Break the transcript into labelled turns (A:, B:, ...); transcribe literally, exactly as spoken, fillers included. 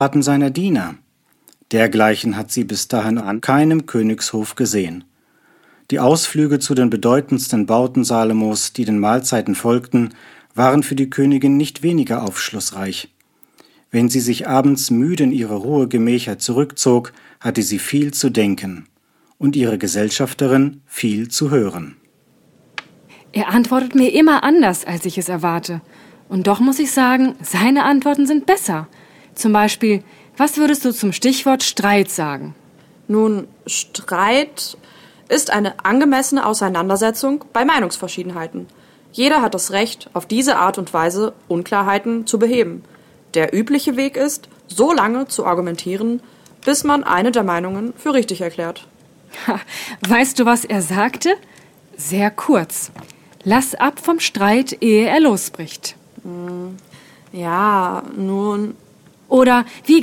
A: Taten seiner Diener. Dergleichen hat sie bis dahin an keinem Königshof gesehen. Die Ausflüge zu den bedeutendsten Bauten Salomos, die den Mahlzeiten folgten, waren für die Königin nicht weniger aufschlussreich. Wenn sie sich abends müde in ihre Ruhegemächer zurückzog, hatte sie viel zu denken und ihre Gesellschafterin viel zu hören.
B: Er antwortet mir immer anders, als ich es erwarte. Und doch muss ich sagen, seine Antworten sind besser. Zum Beispiel, was würdest du zum Stichwort Streit sagen?
C: Nun, Streit ist eine angemessene Auseinandersetzung bei Meinungsverschiedenheiten. Jeder hat das Recht, auf diese Art und Weise Unklarheiten zu beheben. Der übliche Weg ist, so lange zu argumentieren, bis man eine der Meinungen für richtig erklärt.
B: Ha, weißt du, was er sagte? Sehr kurz. Lass ab vom Streit, ehe er losbricht.
C: Ja, nun...
B: Oder wie